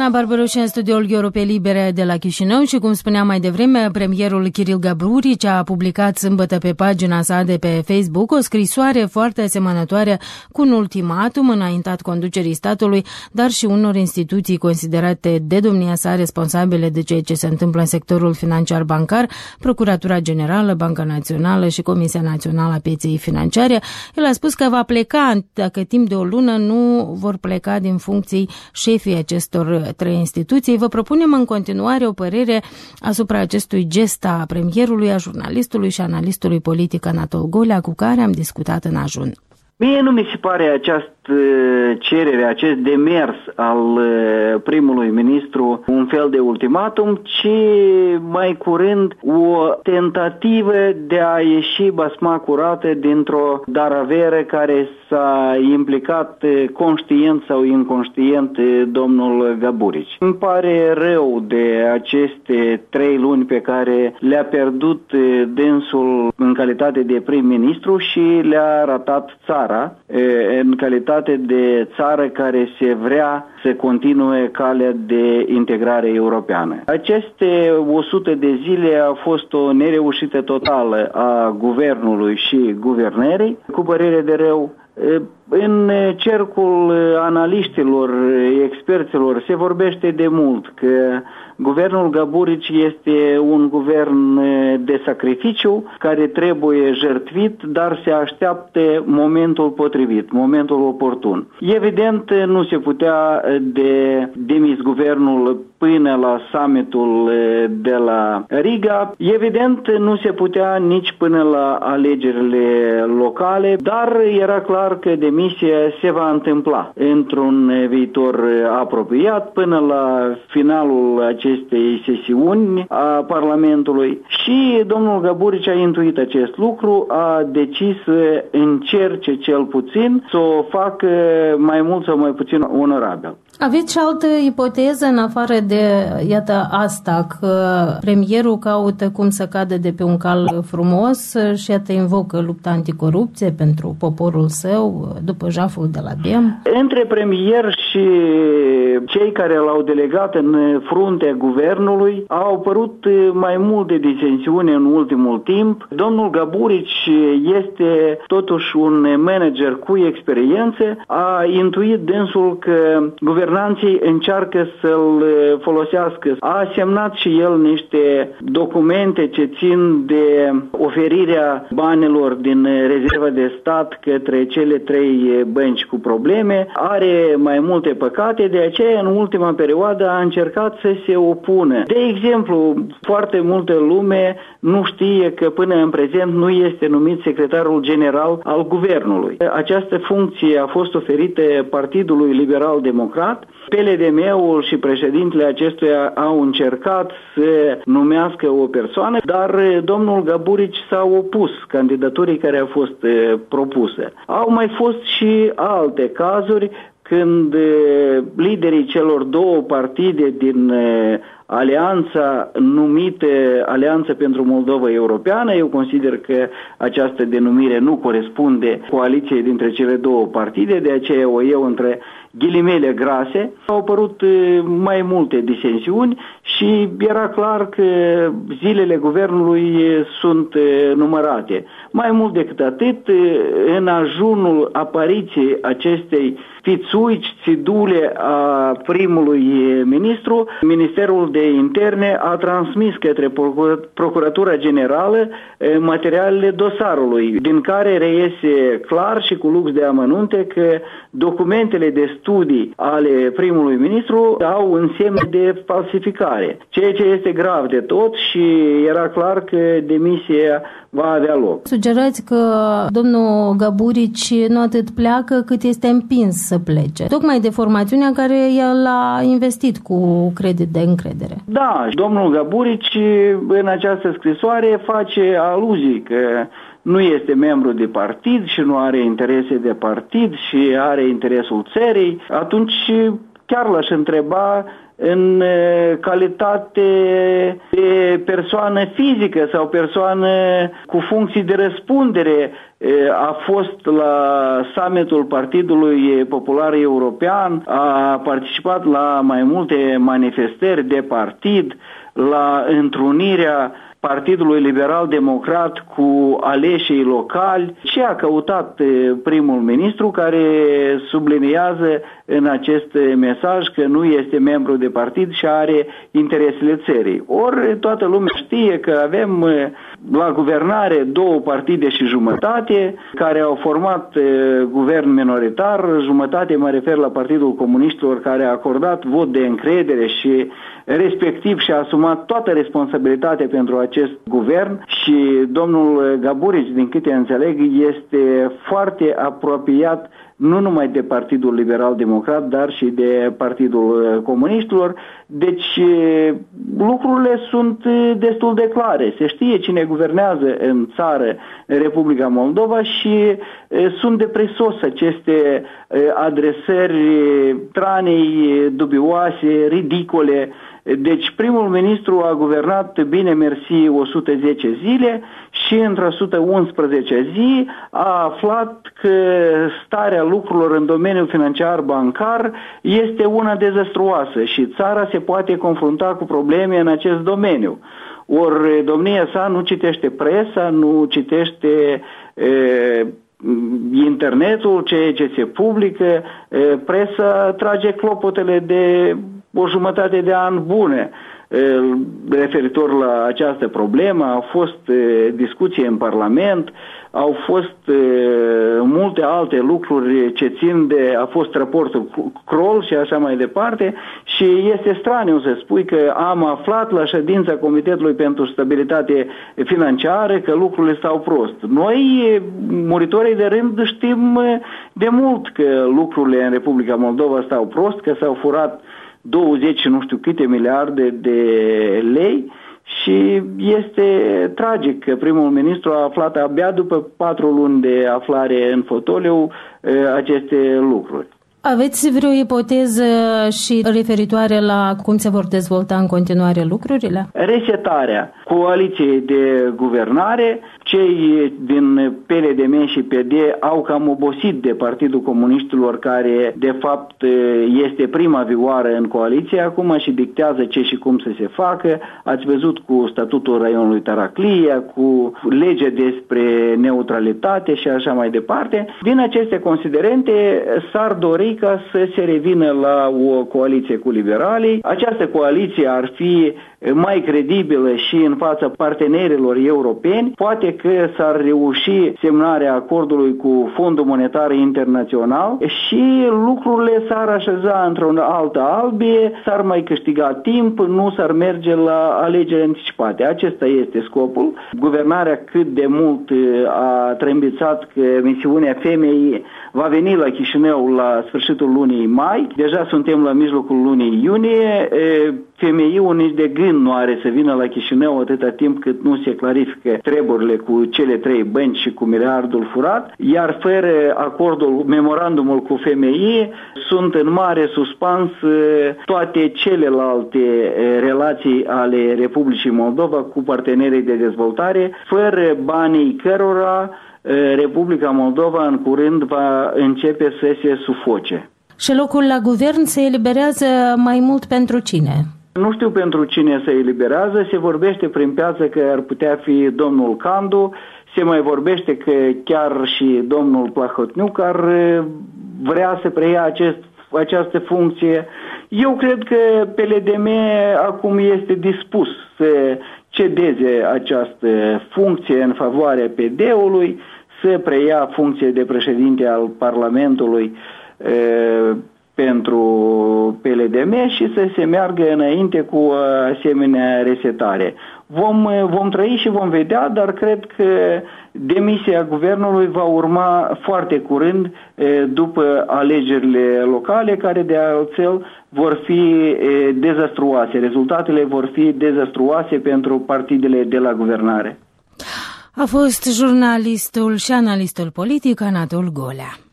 Diana Barbaroș în studioul Europe Libere de la Chișinău și, cum spuneam mai devreme, premierul Kirill Gaburici a publicat sâmbătă pe pagina sa de pe Facebook o scrisoare foarte asemănătoare cu un ultimatum înaintat conducerii statului, dar și unor instituții considerate de domnia sa responsabile de ceea ce se întâmplă în sectorul financiar bancar, Procuratura Generală, Banca Națională și Comisia Națională a Pieței Financiare. El a spus că va pleca dacă timp de o lună nu vor pleca din funcții șefii acestor trei instituții. Vă propunem în continuare o părere asupra acestui gest a premierului, a jurnalistului și analistului politic Anatol Golea, cu care am discutat în ajun. Mie nu mi se pare această cerere, acest demers al primului ministru un fel de ultimatum, ci mai curând o tentativă de a ieși basma curată dintr-o daravere care s-a implicat conștient sau inconștient domnul Gaburici. Îmi pare rău de aceste 3 luni pe care le-a pierdut dânsul în calitate de prim-ministru și le-a ratat țara în calitate de țară care se vrea să continue calea de integrare europeană. Aceste 100 de zile a fost o nereușită totală a guvernului și guvernării, cu părere de rău. În cercul analiștilor, experților, se vorbește de mult că guvernul Gaburici este un guvern de sacrificiu care trebuie jertfit, dar se așteaptă momentul potrivit, momentul oportun. Evident, nu se putea demis guvernul până la summitul de la Riga. Evident, nu se putea nici până la alegerile locale, dar era clar că demisia se va întâmpla într-un viitor apropiat până la finalul acestei sesiuni a Parlamentului. Și domnul Gaburici a intuit acest lucru, a decis să încerce cel puțin să o facă mai mult sau mai puțin onorabil. Aveți și altă ipoteză în afară de, iată, asta, că premierul caută cum să cadă de pe un cal frumos și iată invocă lupta anticorupție pentru poporul său după jaful de la BEM? Între premier și cei care l-au delegat în fruntea guvernului au apărut mai multe disensiuni în ultimul timp. Domnul Gaburici este totuși un manager cu experiență, a intuit dânsul că guvernanții încearcă să-l folosească. A semnat și el niște documente ce țin de oferirea banilor din rezerva de stat către cele 3 bănci cu probleme. Are mai multe păcate, de aceea în ultima perioadă a încercat să se opună. De exemplu, foarte multă lume nu știe că până în prezent nu este numit secretarul general al guvernului. Această funcție a fost oferită Partidului Liberal Democrat. PLDM-ul și președintele acestuia au încercat să numească o persoană, dar domnul Gaburici s-a opus candidaturii care a fost propusă. Au mai fost și alte cazuri când liderii celor 2 partide din alianța numită Alianța pentru Moldova Europeană, eu consider că această denumire nu corespunde coaliției dintre cele 2 partide, de aceea o iau între ghilimele grase. Au apărut mai multe disensiuni și era clar că zilele guvernului sunt numărate. Mai mult decât atât, în ajunul apariției acestei fițuici, țidule a primului ministru, Ministerul de Interne a transmis către Procuratura Generală materialele dosarului, din care reiese clar și cu lux de amănunte că documentele de studii ale primului ministru au însemne de falsificare, ceea ce este grav de tot și era clar că demisia va avea loc. Sugerați că domnul Gaburici nu atât pleacă cât este împins să plece, tocmai de formațiunea care el a investit cu credit de încredere. Da, domnul Gaburici în această scrisoare face aluzii că nu este membru de partid și nu are interese de partid și are interesul țării. Atunci chiar l-aș întreba în calitate de persoană fizică sau persoană cu funcții de răspundere. A fost la summitul Partidului Popular European, a participat la mai multe manifestări de partid, la întrunirea Partidului Liberal Democrat cu aleșii locali. Ce a căutat primul ministru, care subliniază în acest mesaj că nu este membru de partid și are interesele țării. Ori toată lumea știe că avem la guvernare 2 partide și jumătate care au format guvern minoritar. Jumătate, mă refer la Partidul Comuniștilor, care a acordat vot de încredere și respectiv și-a asumat toată responsabilitatea pentru acest guvern, și domnul Gaburici, din câte înțeleg, este foarte apropiat nu numai de Partidul Liberal Democrat, dar și de Partidul Comuniștilor. Deci lucrurile sunt destul de clare. Se știe cine guvernează în țară, în Republica Moldova, și sunt de presos aceste adresări tranei, dubioase, ridicole. Deci primul ministru a guvernat bine mersi 110 zile și într-o 111 zi a aflat că starea lucrurilor în domeniul financiar-bancar este una dezastruoasă și țara se poate confrunta cu probleme în acest domeniu. Ori domnia sa nu citește presa, nu citește internetul, ceea ce se publică. Presa trage clopotele de o jumătate de an bune referitor la această problemă. Au fost discuții în Parlament, au fost multe alte lucruri ce țin de, a fost raportul Kroll și așa mai departe, și este straniu să spui că am aflat la ședința Comitetului pentru Stabilitate Financiară că lucrurile stau prost. Noi, muritorii de rând, știm de mult că lucrurile în Republica Moldova stau prost, că s-au furat 20 nu știu câte miliarde de lei, și este tragic că primul ministru a aflat abia după 4 luni de aflare în fotoliu aceste lucruri. Aveți vreo ipoteză și referitoare la cum se vor dezvolta în continuare lucrurile? Resetarea coaliției de guvernare. Cei din PLDM și PD au cam obosit de Partidul Comuniștilor, care de fapt este prima vioară în coaliție acum și dictează ce și cum să se facă. Ați văzut cu statutul raionului Taraclia, cu legea despre neutralitate și așa mai departe. Din aceste considerente s-ar dori ca să se revină la o coaliție cu liberalii. Această coaliție ar fi mai credibilă și în fața partenerilor europeni. Poate că s-ar reuși semnarea acordului cu Fondul Monetar Internațional și lucrurile s-ar așeza într-o altă albie, s-ar mai câștiga timp, nu s-ar merge la alegeri anticipate. Acesta este scopul. Guvernarea cât de mult a trâmbițat că misiunea FMI va veni la Chișinău la sfârșitul lunii mai. Deja suntem la mijlocul lunii iunie. FMI-ul nici de gând nu are să vină la Chișinău atâta timp cât nu se clarifică treburile cu cele 3 bănci și cu miliardul furat, iar fără acordul, memorandumul cu FMI, sunt în mare suspans toate celelalte relații ale Republicii Moldova cu partenerii de dezvoltare, fără banii cărora Republica Moldova în curând va începe să se sufoce. Și locul la guvern se eliberează mai mult pentru cine? Nu știu pentru cine se eliberează, se vorbește prin piață că ar putea fi domnul Candu, se mai vorbește că chiar și domnul Plahotniuc ar vrea să preia această funcție. Eu cred că PLDM acum este dispus să cedeze această funcție în favoarea PD-ului, să preia funcție de președinte al Parlamentului pentru PLDM și să se meargă înainte cu asemenea resetare. Vom trăi și vom vedea, dar cred că demisia guvernului va urma foarte curând după alegerile locale, care de altfel vor fi dezastruoase. Rezultatele vor fi dezastruoase pentru partidele de la guvernare. A fost jurnalistul și analistul politic Anatol Golea.